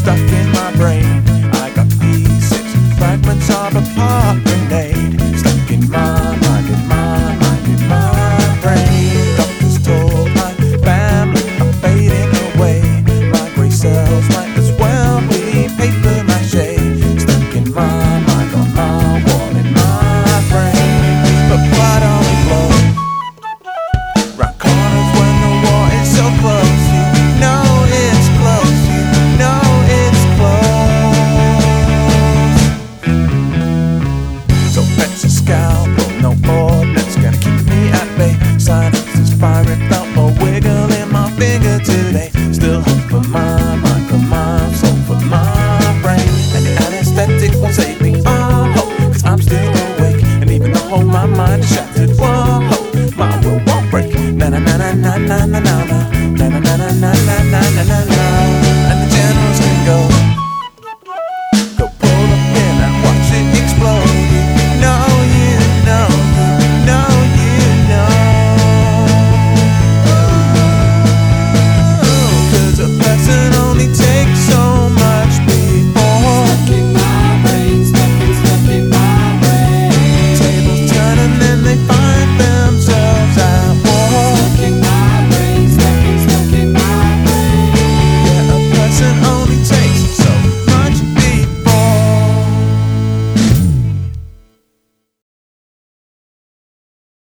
stuck in my brain. I got pieces, fragments of a pop grenade, stuck in my mind, in my mind, in my brain. Doctors told my family I'm fading away. My grey cells might as well be paper mache, stuck in my mind, on my wall, in my brain. But why don't we blow round corners when the war is so close? You know it's close, you know it's close. So fetch a scalpel, no ordnance gonna keep me at bay. Silence is firing, felt more wiggle in my finger today. Still hope for my mind, for my soul, for my brain. And the anesthetic won't save me, oh hope, cause I'm still awake. And even though my mind is shattered, whoa, my will won't break. Na na na na na na na na na na na na na na na na.